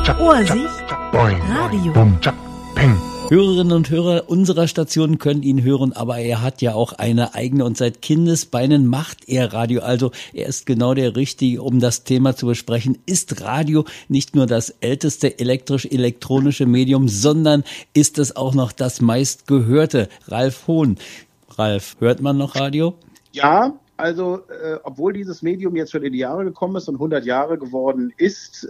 Ohrsicht Radio. Hörerinnen und Hörer unserer Station können ihn hören, aber er hat ja auch eine eigene und seit Kindesbeinen macht er Radio. Also er ist genau der Richtige, um das Thema zu besprechen. Ist Radio nicht nur das älteste elektrisch-elektronische Medium, sondern ist es auch noch das meistgehörte? Ralf Hohn. Ralf, hört man noch Radio? Ja, also obwohl dieses Medium jetzt schon in die Jahre gekommen ist und 100 Jahre geworden ist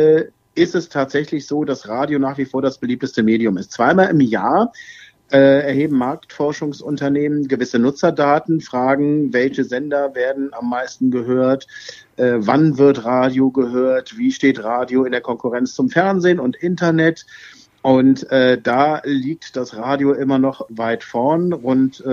es tatsächlich so, dass Radio nach wie vor das beliebteste Medium ist. Zweimal im Jahr erheben Marktforschungsunternehmen gewisse Nutzerdaten, fragen, welche Sender werden am meisten gehört, wann wird Radio gehört, wie steht Radio in der Konkurrenz zum Fernsehen und Internet. Und da liegt das Radio immer noch weit vorn. Rund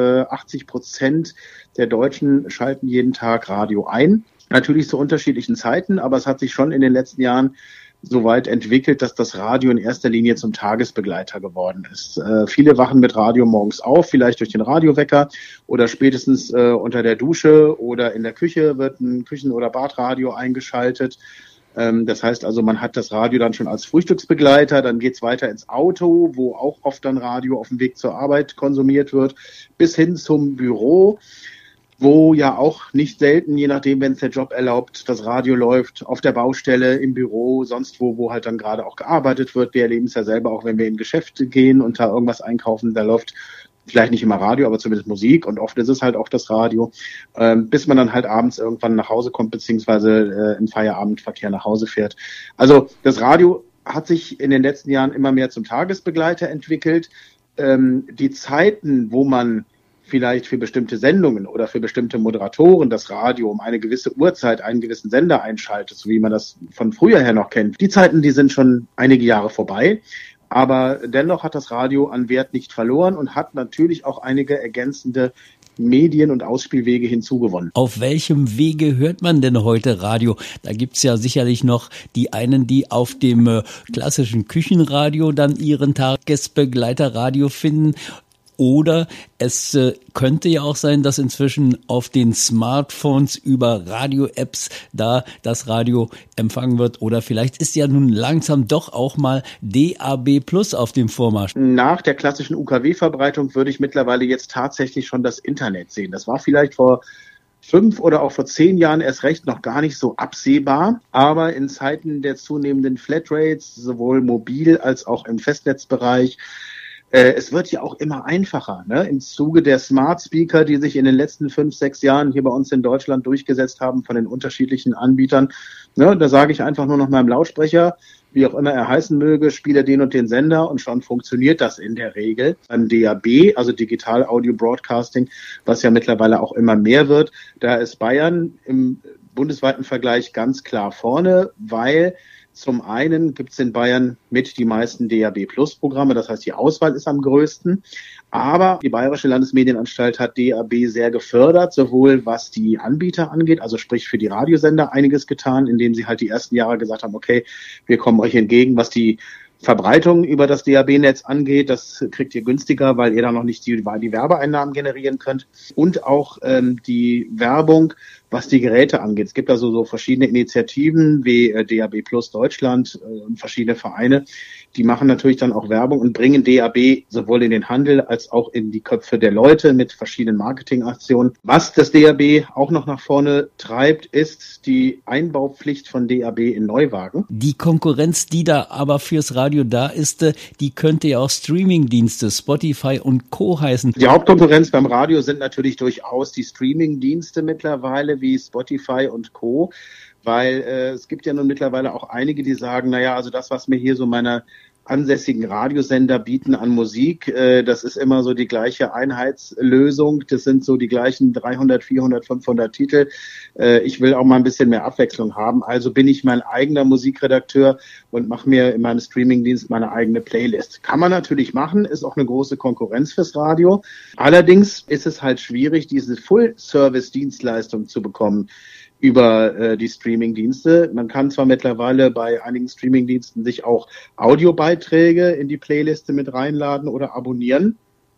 80% der Deutschen schalten jeden Tag Radio ein. Natürlich zu unterschiedlichen Zeiten, aber es hat sich schon in den letzten Jahren so weit entwickelt, dass das Radio in erster Linie zum Tagesbegleiter geworden ist. Viele wachen mit Radio morgens auf, vielleicht durch den Radiowecker oder spätestens unter der Dusche oder in der Küche wird ein Küchen- oder Badradio eingeschaltet. Das heißt also, man hat das Radio dann schon als Frühstücksbegleiter, dann geht's weiter ins Auto, wo auch oft dann Radio auf dem Weg zur Arbeit konsumiert wird, bis hin zum Büro, wo ja auch nicht selten, je nachdem, wenn es der Job erlaubt, das Radio läuft, auf der Baustelle, im Büro, sonst wo halt dann gerade auch gearbeitet wird. Wir erleben es ja selber auch, wenn wir in Geschäfte gehen und da irgendwas einkaufen, da läuft vielleicht nicht immer Radio, aber zumindest Musik und oft ist es halt auch das Radio, bis man dann halt abends irgendwann nach Hause kommt, beziehungsweise im Feierabendverkehr nach Hause fährt. Also das Radio hat sich in den letzten Jahren immer mehr zum Tagesbegleiter entwickelt. Die Zeiten, wo man vielleicht für bestimmte Sendungen oder für bestimmte Moderatoren das Radio um eine gewisse Uhrzeit einen gewissen Sender einschaltet, so wie man das von früher her noch kennt. Die Zeiten, die sind schon einige Jahre vorbei, aber dennoch hat das Radio an Wert nicht verloren und hat natürlich auch einige ergänzende Medien- und Ausspielwege hinzugewonnen. Auf welchem Wege hört man denn heute Radio? Da gibt's ja sicherlich noch die einen, die auf dem klassischen Küchenradio dann ihren Tagesbegleiterradio finden. Oder es könnte ja auch sein, dass inzwischen auf den Smartphones über Radio-Apps da das Radio empfangen wird. Oder vielleicht ist ja nun langsam doch auch mal DAB Plus auf dem Vormarsch. Nach der klassischen UKW-Verbreitung würde ich mittlerweile jetzt tatsächlich schon das Internet sehen. Das war vielleicht vor 5 oder auch vor 10 Jahren erst recht noch gar nicht so absehbar. Aber in Zeiten der zunehmenden Flatrates, sowohl mobil als auch im Festnetzbereich, es wird ja auch immer einfacher, ne? Im Zuge der Smart Speaker, die sich in den letzten 5, 6 Jahren hier bei uns in Deutschland durchgesetzt haben von den unterschiedlichen Anbietern. Ne? Da sage ich einfach nur noch meinem Lautsprecher, wie auch immer er heißen möge, spiele den und den Sender und schon funktioniert das in der Regel. Beim DAB, also Digital Audio Broadcasting, was ja mittlerweile auch immer mehr wird, da ist Bayern im bundesweiten Vergleich ganz klar vorne, weil zum einen gibt es in Bayern mit die meisten DAB-Plus-Programme, das heißt, die Auswahl ist am größten. Aber die Bayerische Landesmedienanstalt hat DAB sehr gefördert, sowohl was die Anbieter angeht, also sprich für die Radiosender einiges getan, indem sie halt die ersten Jahre gesagt haben, okay, wir kommen euch entgegen, was die Verbreitung über das DAB-Netz angeht, das kriegt ihr günstiger, weil ihr da noch nicht die Werbeeinnahmen generieren könnt. Und auch die Werbung, was die Geräte angeht. Es gibt also so verschiedene Initiativen wie DAB Plus Deutschland und verschiedene Vereine, die machen natürlich dann auch Werbung und bringen DAB sowohl in den Handel als auch in die Köpfe der Leute mit verschiedenen Marketingaktionen. Was das DAB auch noch nach vorne treibt, ist die Einbaupflicht von DAB in Neuwagen. Die Konkurrenz, die da aber fürs Radio da ist, die könnte ja auch Streamingdienste, Spotify und Co. heißen. Die Hauptkonkurrenz beim Radio sind natürlich durchaus die Streamingdienste mittlerweile wie Spotify und Co., weil es gibt ja nun mittlerweile auch einige, die sagen, naja, also das, was mir hier so meine ansässigen Radiosender bieten an Musik, das ist immer so die gleiche Einheitslösung, das sind so die gleichen 300, 400, 500 Titel. Ich will auch mal ein bisschen mehr Abwechslung haben, also bin ich mein eigener Musikredakteur und mache mir in meinem Streamingdienst meine eigene Playlist. Kann man natürlich machen, ist auch eine große Konkurrenz fürs Radio. Allerdings ist es halt schwierig, diese Full-Service-Dienstleistung zu bekommen über die Streaming-Dienste. Man kann zwar mittlerweile bei einigen Streaming-Diensten sich auch Audiobeiträge in die Playliste mit reinladen oder abonnieren,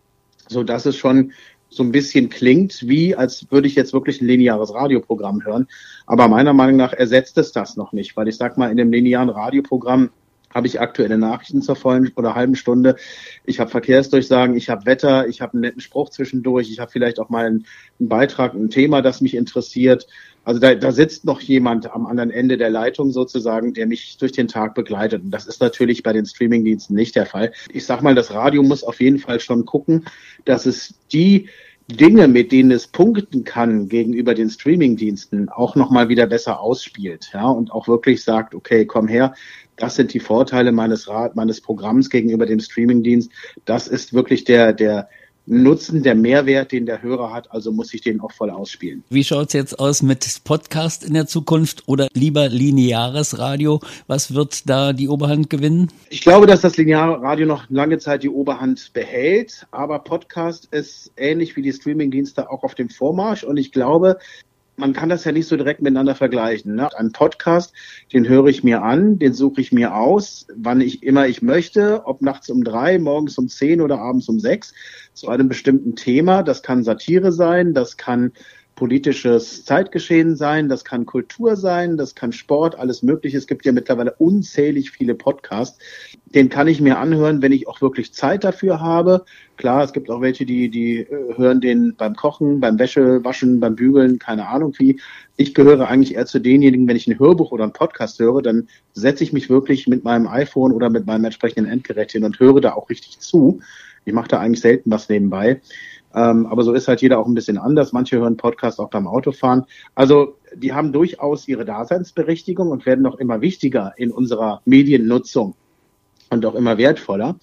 so dass es schon so ein bisschen klingt, wie als würde ich jetzt wirklich ein lineares Radioprogramm hören. Aber meiner Meinung nach ersetzt es das noch nicht, weil ich sag mal, in dem linearen Radioprogramm habe ich aktuelle Nachrichten zur vollen oder halben Stunde. Ich habe Verkehrsdurchsagen, ich habe Wetter, ich habe einen netten Spruch zwischendurch, ich habe vielleicht auch mal einen Beitrag, ein Thema, das mich interessiert. Also da sitzt noch jemand am anderen Ende der Leitung sozusagen, der mich durch den Tag begleitet. Und das ist natürlich bei den Streamingdiensten nicht der Fall. Ich sag mal, das Radio muss auf jeden Fall schon gucken, dass es die Dinge, mit denen es punkten kann gegenüber den Streamingdiensten, auch nochmal wieder besser ausspielt, ja, und auch wirklich sagt, okay, komm her, das sind die Vorteile meines Programms gegenüber dem Streamingdienst. Das ist wirklich der Nutzen, der Mehrwert, den der Hörer hat, also muss ich den auch voll ausspielen. Wie schaut's jetzt aus mit Podcast in der Zukunft oder lieber lineares Radio? Was wird da die Oberhand gewinnen? Ich glaube, dass das lineare Radio noch lange Zeit die Oberhand behält, aber Podcast ist ähnlich wie die Streamingdienste auch auf dem Vormarsch und ich glaube, man kann das ja nicht so direkt miteinander vergleichen. Ne? Ein Podcast, den höre ich mir an, den suche ich mir aus, wann ich immer ich möchte, ob nachts um 3, morgens um 10 oder abends um 6, zu einem bestimmten Thema. Das kann Satire sein, das kann politisches Zeitgeschehen sein, das kann Kultur sein, das kann Sport, alles Mögliche. Es gibt ja mittlerweile unzählig viele Podcasts. Den kann ich mir anhören, wenn ich auch wirklich Zeit dafür habe. Klar, es gibt auch welche, die hören den beim Kochen, beim Wäschewaschen, beim Bügeln, keine Ahnung wie. Ich gehöre eigentlich eher zu denjenigen, wenn ich ein Hörbuch oder einen Podcast höre, dann setze ich mich wirklich mit meinem iPhone oder mit meinem entsprechenden Endgerät hin und höre da auch richtig zu. Ich mache da eigentlich selten was nebenbei. Aber so ist halt jeder auch ein bisschen anders. Manche hören Podcasts auch beim Autofahren. Also die haben durchaus ihre Daseinsberechtigung und werden noch immer wichtiger in unserer Mediennutzung und auch immer wertvoller.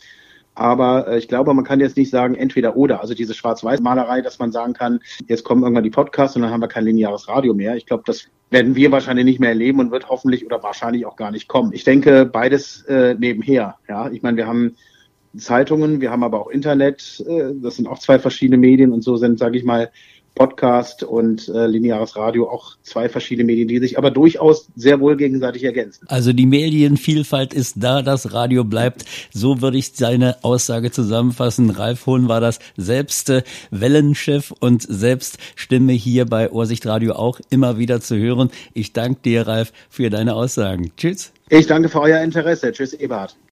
Aber ich glaube, man kann jetzt nicht sagen, entweder oder. Also diese Schwarz-Weiß-Malerei, dass man sagen kann, jetzt kommen irgendwann die Podcasts und dann haben wir kein lineares Radio mehr. Ich glaube, das werden wir wahrscheinlich nicht mehr erleben und wird hoffentlich oder wahrscheinlich auch gar nicht kommen. Ich denke, beides nebenher. Ja, ich meine, wir haben Zeitungen, wir haben aber auch Internet, das sind auch zwei verschiedene Medien und so sind, sage ich mal, Podcast und lineares Radio auch zwei verschiedene Medien, die sich aber durchaus sehr wohl gegenseitig ergänzen. Also die Medienvielfalt ist da, das Radio bleibt. So würde ich seine Aussage zusammenfassen. Ralf Hohn war das selbst Wellenchef und selbst Stimme hier bei Ohrsicht Radio auch immer wieder zu hören. Ich danke dir, Ralf, für deine Aussagen. Tschüss. Ich danke für euer Interesse. Tschüss, Eberhard.